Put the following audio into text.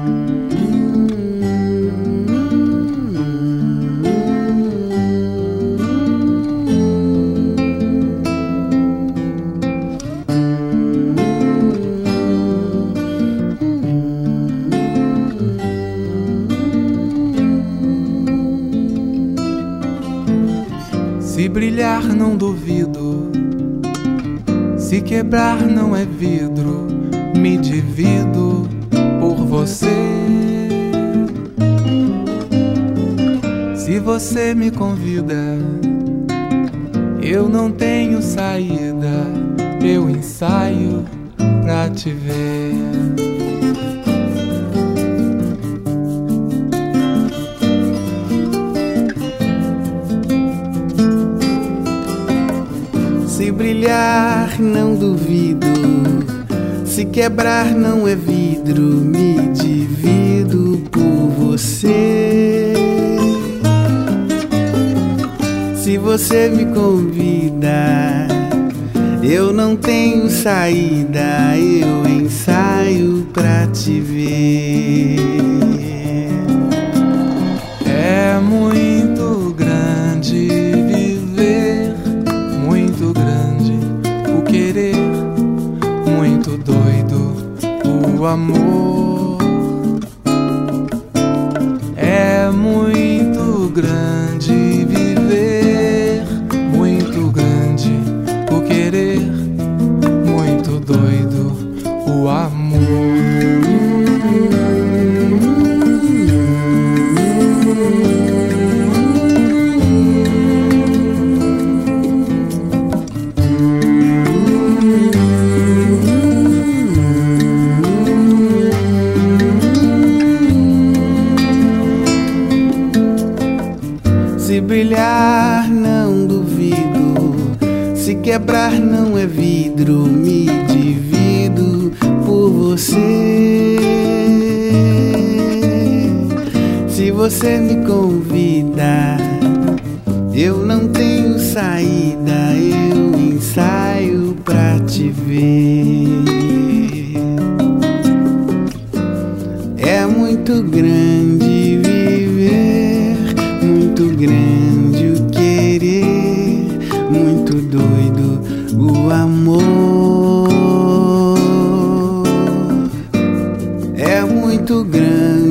Se brilhar não duvido, se quebrar não é vidro, me divido por você. Se você me convida, eu não tenho saída, eu ensaio pra te ver. Se brilhar não duvido, se quebrar não é vidro, me divido por você. Se você me convida, eu não tenho saída, eu ensaio pra te ver. É muito grande viver, muito grande o querer, muito doido o amor. É muito grande viver, muito grande o querer, muito doido o amor. Se brilhar não duvido, se quebrar não é vidro, me divido por você. Se você me convida, eu não tenho saída, eu ensaio pra te ver. É muito grande viver, muito grande o querer, muito doido o amor. É muito grande